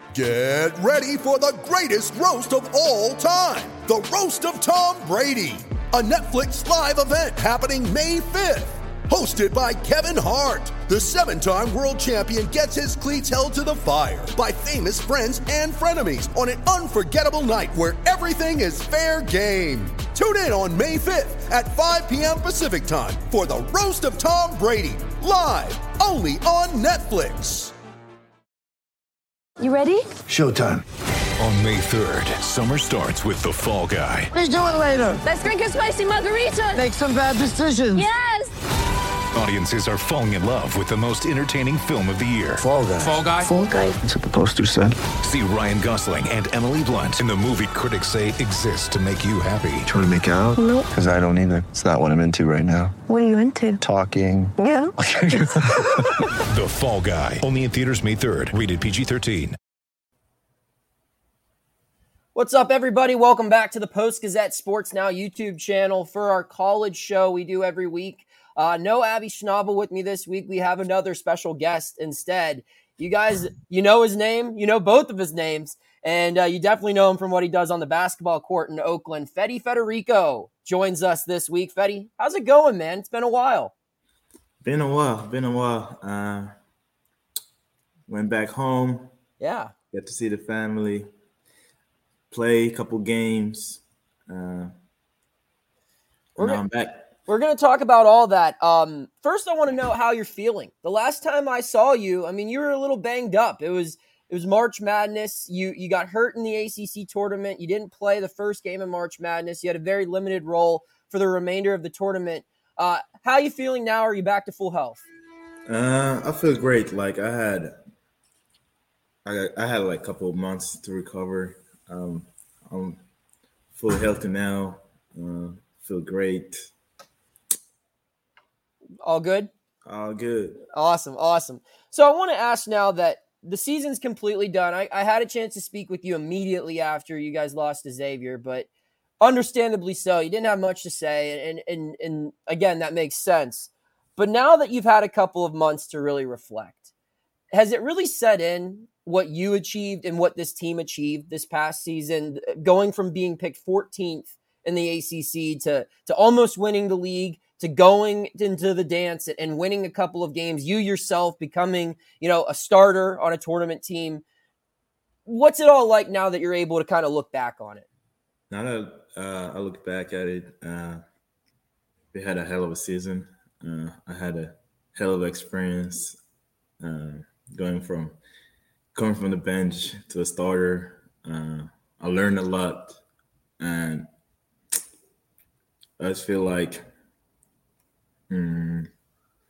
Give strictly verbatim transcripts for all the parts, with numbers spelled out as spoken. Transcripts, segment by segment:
Get ready for the greatest roast of all time, the Roast of Tom Brady, a Netflix live event happening May fifth. Hosted by Kevin Hart, the seven-time world champion gets his cleats held to the fire by famous friends and frenemies on an unforgettable night where everything is fair game. Tune in on May fifth at five p.m. Pacific time for the Roast of Tom Brady, live only on Netflix. You ready? Showtime. On May third, summer starts with The Fall Guy. Let's do it later. Let's drink a spicy margarita. Make some bad decisions. Yes! Audiences are falling in love with the most entertaining film of the year. Fall Guy. Fall Guy? Fall Guy. That's what the poster said. See Ryan Gosling and Emily Blunt in the movie critics say exists to make you happy. Trying to make it out? Nope. Because I don't either. It's not what I'm into right now. What are you into? Talking. Yeah. The Fall Guy. Only in theaters May third. Rated P G thirteen. What's up, everybody? Welcome back to the Post-Gazette Sports Now YouTube channel for our college show we do every week. Uh, no Abby Schnabel with me this week. We have another special guest instead. You guys, you know his name. You know both of his names. And uh, you definitely know him from what he does on the basketball court in Oakland. Fede Federico joins us this week. Fede, how's it going, man? It's been a while. Been a while. Been a while. Uh, went back home. Yeah. Got to see the family. Play a couple games. Uh, We're now gonna, I'm back. We're going to talk about all that. Um, first, I want to know how you're feeling. The last time I saw you, I mean, you were a little banged up. It was it was March Madness. You you got hurt in the A C C tournament. You didn't play the first game of March Madness. You had a very limited role for the remainder of the tournament. Uh, how are you feeling now? Are you back to full health? Uh, I feel great. Like I had, I I had like a couple of months to recover. Um, I'm full healthy now. Uh, feel great. All good? All good. Awesome, awesome. So I want to ask now that the season's completely done. I, I had a chance to speak with you immediately after you guys lost to Xavier, but understandably so. You didn't have much to say, and and and again, that makes sense. But now that you've had a couple of months to really reflect, has it really set in what you achieved and what this team achieved this past season, going from being picked fourteenth in the A C C to, to almost winning the league, to going into the dance and winning a couple of games, you yourself becoming, you know, a starter on a tournament team? What's it all like now that you're able to kind of look back on it? Now that uh, I look back at it, uh, we had a hell of a season. Uh, I had a hell of an experience uh, going from coming from the bench to a starter. Uh, I learned a lot, and I just feel like mm,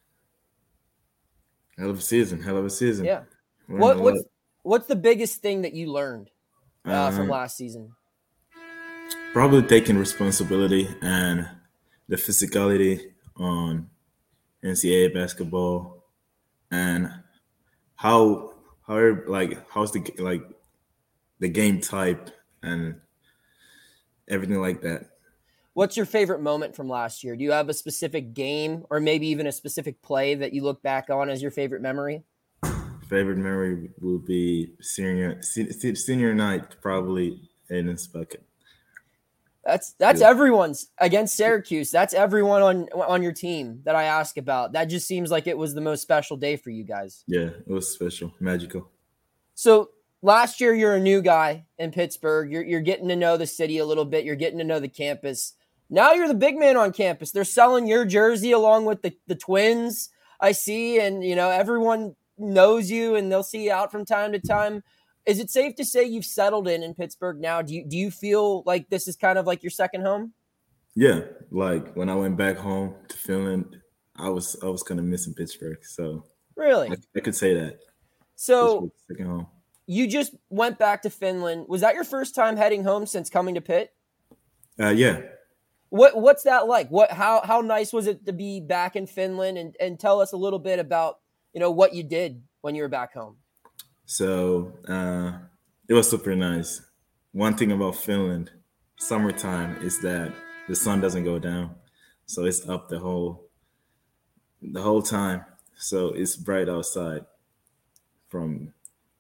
hell of a season, hell of a season. Yeah. Learned What a what's lot. what's the biggest thing that you learned uh, from Um, last season? Probably taking responsibility and the physicality on N C double A basketball, and how how like how's the like the game type and everything like that. What's your favorite moment from last year? Do you have a specific game or maybe even a specific play that you look back on as your favorite memory? Favorite memory will be senior se- senior night, probably Aiden's bucket. That's that's Yeah. everyone's against Syracuse. That's everyone on on your team that I ask about. That just seems like it was the most special day for you guys. Yeah, it was special, magical. So last year, you're a new guy in Pittsburgh. You're you're getting to know the city a little bit. You're getting to know the campus. Now you're the big man on campus. They're selling your jersey along with the, the twins, I see, and you know everyone knows you, and they'll see you out from time to time. Is it safe to say you've settled in in Pittsburgh now? Do you do you feel like this is kind of like your second home? Yeah, like when I went back home to Finland, I was I was kind of missing Pittsburgh, so Really? I, I could say that. So Pittsburgh's second home. you just went back to Finland. Was that your first time heading home since coming to Pitt? Uh, yeah, What what's that like? What how how nice was it to be back in Finland? And and tell us a little bit about, you know, what you did when you were back home. so uh, it was super nice. One thing about Finland, summertime, is that the sun doesn't go down, so it's up the whole the whole time. So it's bright outside from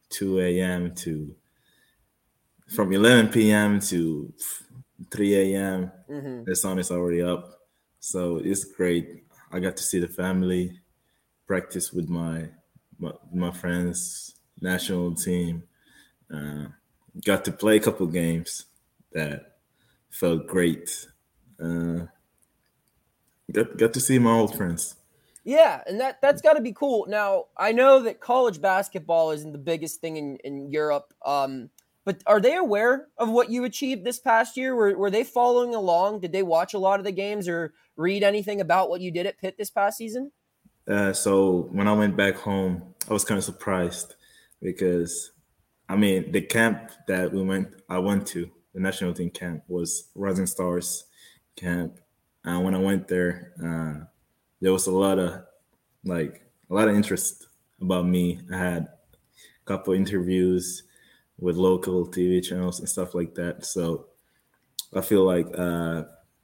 two a.m. to from eleven p.m. to three a.m. Mm-hmm. The sun is already up. So it's great. I got to see the family, practice with my my, my friends, national team. Uh, got to play a couple games that felt great. Uh, got got to see my old friends. Yeah, and that, that's got to be cool. Now, I know that college basketball isn't the biggest thing in, in Europe, um, but are they aware of what you achieved this past year? Were, were they following along? Did they watch a lot of the games or read anything about what you did at Pitt this past season? Uh, so when I went back home, I was kind of surprised because, I mean, the camp that we went, I went to, the national team camp, was Rising Stars camp. And when I went there, uh, there was a lot of, like, a lot of interest about me. I had a couple interviews with local T V channels and stuff like that. So I feel like uh,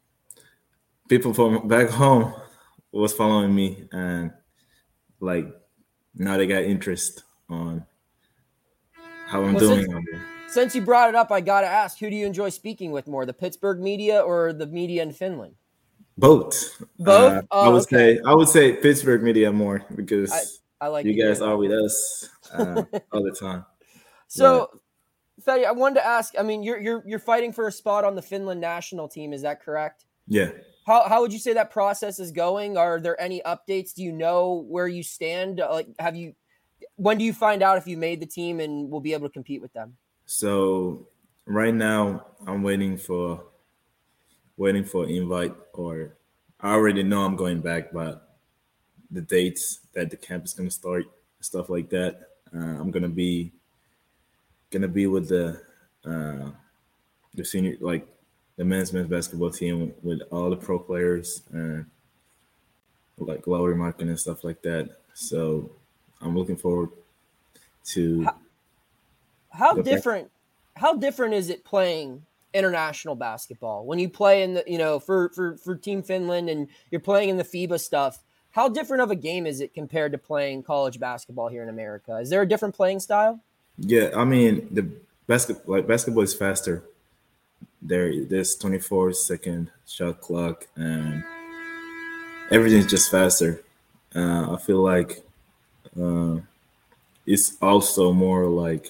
people from back home was following me, and like now they got interest on how I'm well, doing. Since, since you brought it up, I got to ask, who do you enjoy speaking with more, the Pittsburgh media or the media in Finland? Both. Both? Uh, oh, I would okay. say I would say Pittsburgh media more because I, I like you guys are with us uh, all the time. So, Fedi, I wanted to ask. I mean, you're you're you're fighting for a spot on the Finland national team. Is that correct? Yeah. How how would you say that process is going? Are there any updates? Do you know where you stand? Like, have you? When do you find out if you made the team and will be able to compete with them? So right now, I'm waiting for. waiting for an invite, or I already know I'm going back, but the dates that the camp is going to start, stuff like that. Uh, I'm going to be going to be with the uh, the senior, like the men's men's basketball team with all the pro players and like Lauri Markkanen and stuff like that. So I'm looking forward to. How, how different? Back. How different is it playing international basketball when you play in the, you know, for, for, for Team Finland and you're playing in the FIBA stuff? How different of a game is it compared to playing college basketball here in America? Is there a different playing style? Yeah, I mean, the basketball, like basketball is faster. There, there's twenty-four second shot clock and everything's just faster. Uh, I feel like uh, it's also more like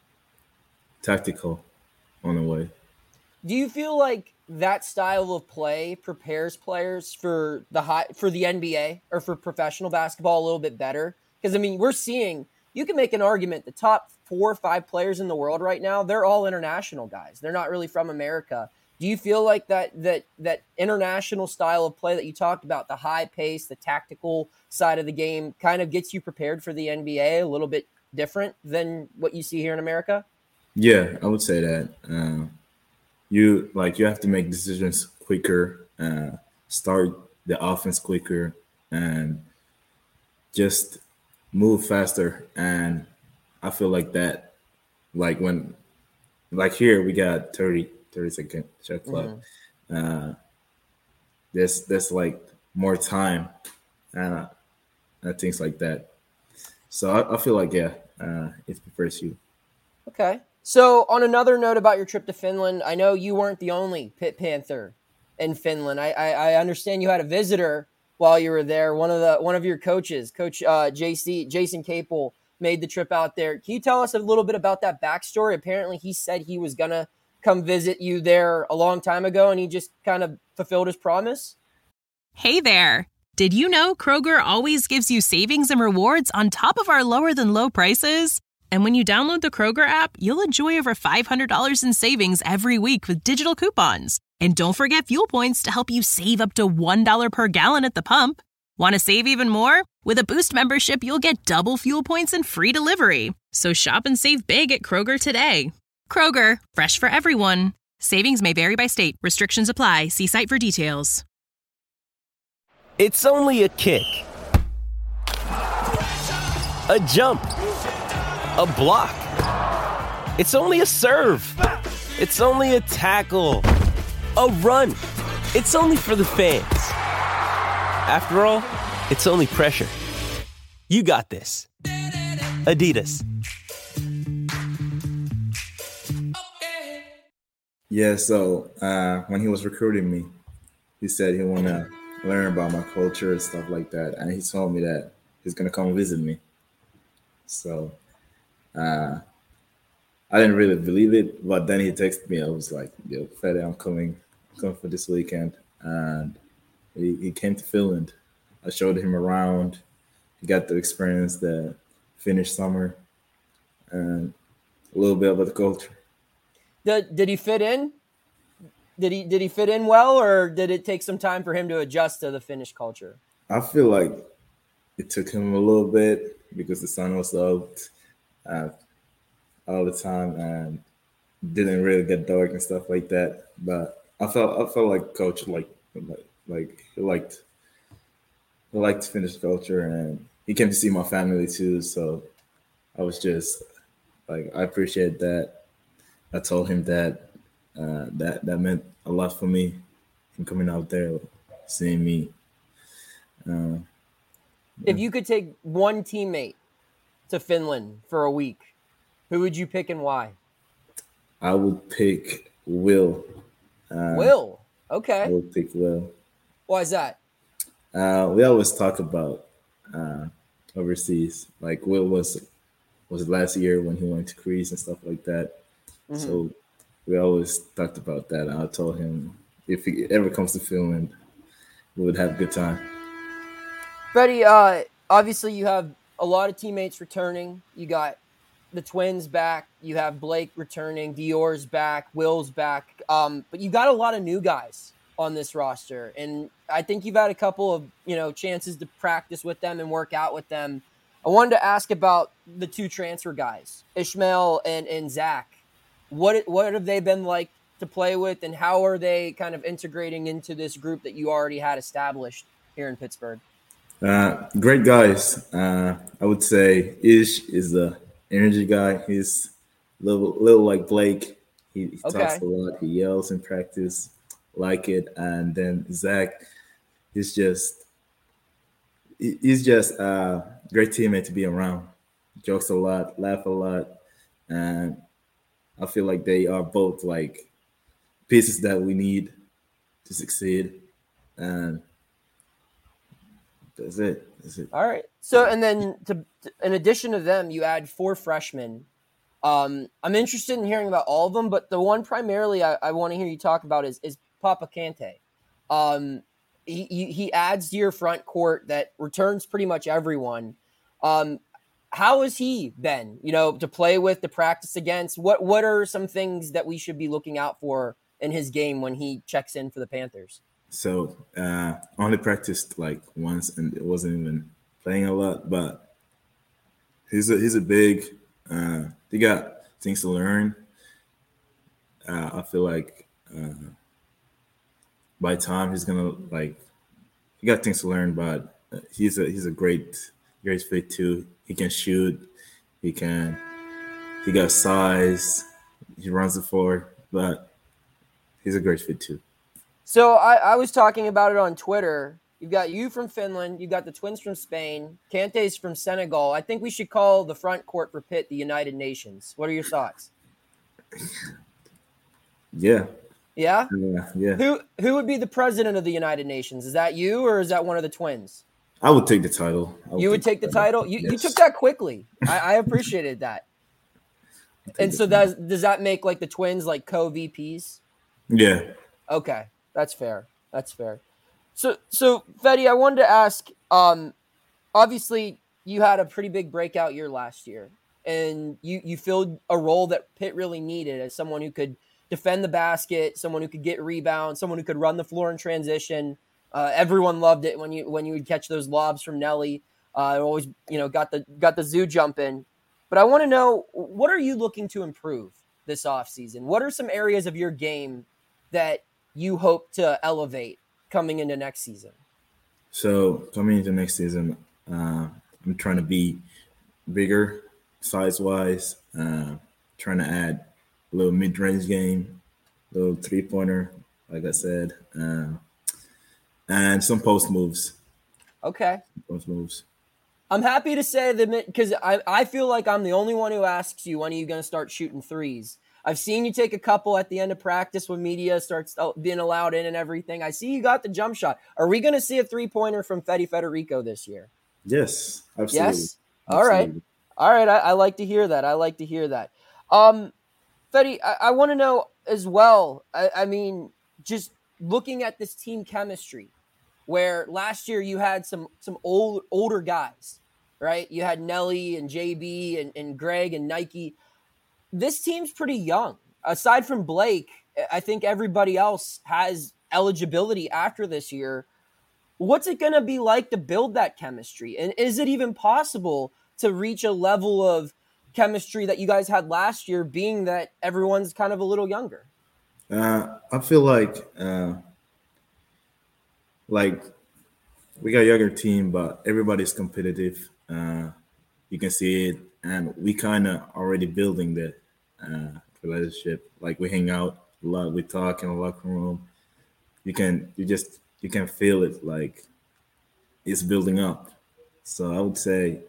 tactical on the way. Do you feel like that style of play prepares players for the high, for the N B A or for professional basketball a little bit better? Because, I mean, we're seeing, you can make an argument, the top four or five players in the world right now, they're all international guys. They're not really from America. Do you feel like that that that international style of play that you talked about, the high pace, the tactical side of the game, kind of gets you prepared for the N B A a little bit different than what you see here in America? Yeah, I would say that. Uh, you like you have to make decisions quicker, uh, start the offense quicker, and just move faster. And I feel like that, like when, like here we got thirty, thirty second shot clock. Mm-hmm. Uh, there's there's like more time, uh, and things like that. So I, I feel like yeah, uh, it prepares you. Okay. So on another note about your trip to Finland, I know you weren't the only Pitt Panther in Finland. I, I, I understand you had a visitor while you were there. One of the one of your coaches, Coach uh, J C Jason Capel, made the trip out there. Can you tell us a little bit about that backstory? Apparently, he said he was gonna come visit you there a long time ago, and he just kind of fulfilled his promise. Hey there! Did you know Kroger always gives you savings and rewards on top of our lower than low prices? And when you download the Kroger app, you'll enjoy over five hundred dollars in savings every week with digital coupons. And don't forget fuel points to help you save up to one dollar per gallon at the pump. Want to save even more? With a Boost membership, you'll get double fuel points and free delivery. So shop and save big at Kroger today. Kroger, fresh for everyone. Savings may vary by state. Restrictions apply. See site for details. It's only a kick. A jump. A block. It's only a serve. It's only a tackle. A run. It's only for the fans. After all, it's only pressure. You got this. Adidas. Yeah, so uh, when he was recruiting me, he said he want to learn about my culture and stuff like that, and he told me that he's gonna come visit me. So uh, I didn't really believe it, but then he texted me. I was like, "Yo, Fede, I'm coming, I'm coming for this weekend," and he, he came to Finland. I showed him around. He got to experience the Finnish summer and a little bit about the culture. Did, did he fit in? Did he did he fit in well, or did it take some time for him to adjust to the Finnish culture? I feel like it took him a little bit because the sun was out uh, all the time and didn't really get dark and stuff like that. But I felt I felt like coach like like, like he liked he liked Finnish culture, and he came to see my family too. So I was just like, I appreciate that. I told him that uh, that that meant a lot for me, him coming out there, seeing me. Uh, If you could take one teammate to Finland for a week, who would you pick and why? I would pick Will. Uh, Will. Okay. I would pick Will. Why is that? Uh, we always talk about uh, overseas. Like Will was was last year when he went to Greece and stuff like that. Mm-hmm. So we always talked about that. I told him if he ever comes to Finland, we would have a good time. Freddie, uh, obviously you have a lot of teammates returning. You got the twins back. You have Blake returning. Dior's back. Will's back. Um, but you got a lot of new guys on this roster. And I think you've had a couple of, you know, chances to practice with them and work out with them. I wanted to ask about the two transfer guys, Ishmael and, and Zach. What what have they been like to play with, and how are they kind of integrating into this group that you already had established here in Pittsburgh? Uh, great guys. Uh, I would say Ish is the energy guy. He's a little, little like Blake. He, he okay. talks a lot. He yells in practice, like it. And then Zach, he's just he's just a great teammate to be around. Jokes a lot, laugh a lot, and I feel like they are both like pieces that we need to succeed. And that's it. That's it. All right. So, and then to, to, in addition to them, you add four freshmen. Um, I'm interested in hearing about all of them, but the one primarily I, I want to hear you talk about is, is Papa Kante. Um, he, he, he adds to your front court that returns pretty much everyone. Um, how has he been, you know, to play with, to practice against? What, what are some things that we should be looking out for in his game when he checks in for the Panthers? So uh, I only practiced like once, and it wasn't even playing a lot. But he's a he's a big. Uh, he got things to learn. Uh, I feel like uh, by time he's gonna like he got things to learn. But he's a he's a great great fit too. He can shoot. He can. He got size. He runs the floor, but he's a great fit too. So I, I was talking about it on Twitter. You've got you from Finland. You've got the twins from Spain. Kante's from Senegal. I think we should call the front court for Pitt the United Nations. What are your thoughts? Yeah. Yeah? Yeah. yeah. Who who would be the president of the United Nations? Is that you, or is that one of the twins? I would take the title. Would you would take the title? You, yes. you took that quickly. I, I appreciated that. And so does, does that make like the twins like co-V Ps? Yeah. Okay. That's fair. That's fair. So, so Fede, I wanted to ask, um, obviously you had a pretty big breakout year last year, and you, you filled a role that Pitt really needed as someone who could defend the basket, someone who could get rebounds, someone who could run the floor in transition. Uh, everyone loved it when you when you would catch those lobs from Nelly. Uh, always, you know, got the got the zoo jump in. But I want to know, what are you looking to improve this offseason? What are some areas of your game that you hope to elevate coming into next season? So coming into next season, uh, I'm trying to be bigger size-wise, uh, trying to add a little mid-range game, a little three-pointer, like I said, uh, and some post moves. Okay. Post moves. I'm happy to say that, because I, I feel like I'm the only one who asks you, when are you going to start shooting threes? I've seen you take a couple at the end of practice when media starts being allowed in and everything. I see you got the jump shot. Are we going to see a three-pointer from Fede Federico this year? Yes, absolutely. Yes? All right. All right. I, I like to hear that. I like to hear that. Um, Fede, I, I want to know as well, I, I mean, just looking at this team chemistry, where last year you had some some old older guys, right? You had Nelly and J B and, and Greg and Nike. This team's pretty young. Aside from Blake, I think everybody else has eligibility after this year. What's it going to be like to build that chemistry? And is it even possible to reach a level of chemistry that you guys had last year, being that everyone's kind of a little younger? Uh, I feel like uh, like we got a younger team, but everybody's competitive. Uh, you can see it. And we kind of already building that uh, relationship. Like we hang out a lot, we talk in the locker room. You can, you just, you can feel it. Like it's building up. So I would say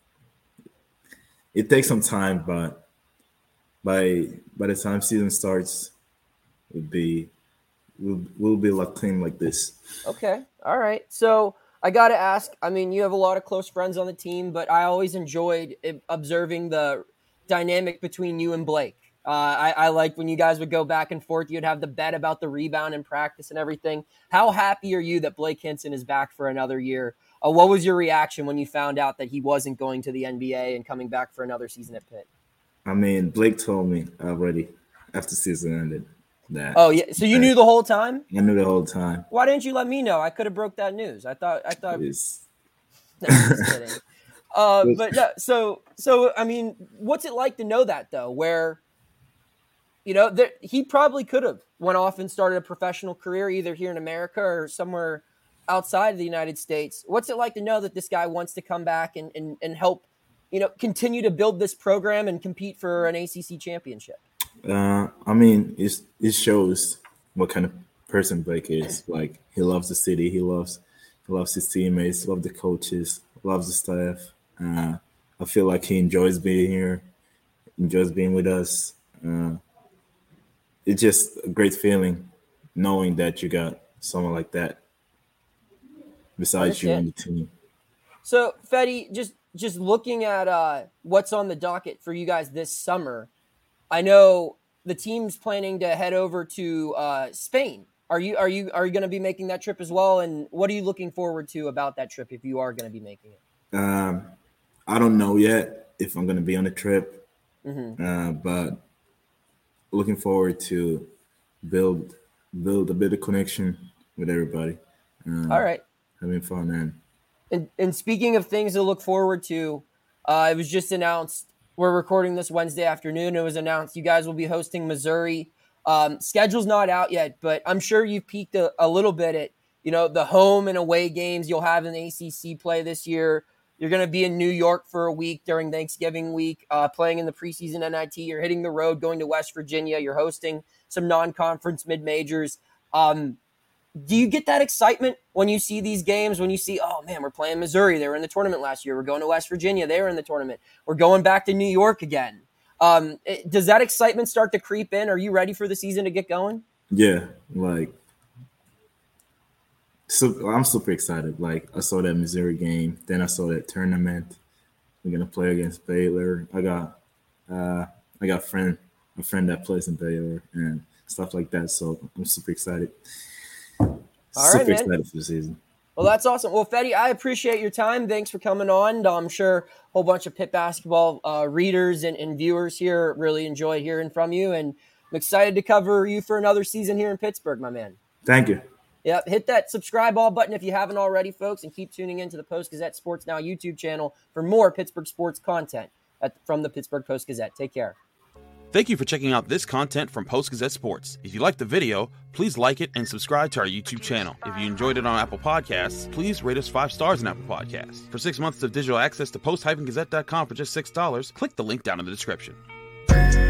it takes some time, but by by the time season starts, we'll be we'll we'll be like team like this. Okay, all right. So I got to ask, I mean, you have a lot of close friends on the team, but I always enjoyed observing the dynamic between you and Blake. Uh, I, I liked when you guys would go back and forth. You'd have the bet about the rebound in practice and everything. How happy are you that Blake Hinson is back for another year? Uh, what was your reaction when you found out that he wasn't going to the N B A and coming back for another season at Pitt? I mean, Blake told me already after season ended that. Oh yeah, so you knew the whole time? I knew the whole time. Why didn't you let me know? I could have broke that news. I thought. I thought. It's... No, I'm just kidding. Uh, but no, so so I mean, what's it like to know that though? Where, you know, there, he probably could have went off and started a professional career either here in America or somewhere outside of the United States. What's it like to know that this guy wants to come back and and, and help, you know, continue to build this program and compete for an A C C championship? Uh, I mean, it's, it shows what kind of person Blake is. Like, he loves the city. He loves he loves his teammates, loves the coaches, loves the staff. Uh, I feel like he enjoys being here, enjoys being with us. Uh, it's just a great feeling knowing that you got someone like that besides you on the team. So, Fede, just just looking at uh, what's on the docket for you guys this summer, I know the team's planning to head over to uh, Spain. Are you are you are you going to be making that trip as well? And what are you looking forward to about that trip if you are going to be making it? Um, I don't know yet if I'm going to be on the trip, mm-hmm. uh, but looking forward to build build a bit of connection with everybody. Um, All right, having fun and and and speaking of things to look forward to, uh, it was just announced. We're recording this Wednesday afternoon. It was announced you guys will be hosting Missouri. Um, schedule's not out yet, but I'm sure you've peeked a, a little bit at, you know, the home and away games you'll have in A C C play this year. You're going to be in New York for a week during Thanksgiving week, uh, playing in the preseason N I T. You're hitting the road, going to West Virginia. You're hosting some non-conference mid-majors. Um, do you get that excitement when you see these games, when you see, oh, man, we're playing Missouri. They were in the tournament last year. We're going to West Virginia. They were in the tournament. We're going back to New York again. Um, it, does that excitement start to creep in? Are you ready for the season to get going? Yeah, like, so I'm super excited. Like, I saw that Missouri game. Then I saw that tournament. We're going to play against Baylor. I got uh, I got a friend, a friend that plays in Baylor and stuff like that. So I'm super excited. All Super right, man. excited for the season. Well, that's awesome. Well, Fede, I appreciate your time. Thanks for coming on. I'm sure a whole bunch of Pitt basketball uh, readers and, and viewers here really enjoy hearing from you. And I'm excited to cover you for another season here in Pittsburgh, my man. Thank you. Yep. Hit that subscribe all button if you haven't already, folks, and keep tuning into the Post-Gazette Sports Now YouTube channel for more Pittsburgh sports content at, from the Pittsburgh Post-Gazette. Take care. Thank you for checking out this content from Post-Gazette Sports. If you liked the video, please like it and subscribe to our YouTube channel. If you enjoyed it on Apple Podcasts, please rate us five stars on Apple Podcasts. For six months of digital access to post dash gazette dot com for just six dollars, click the link down in the description.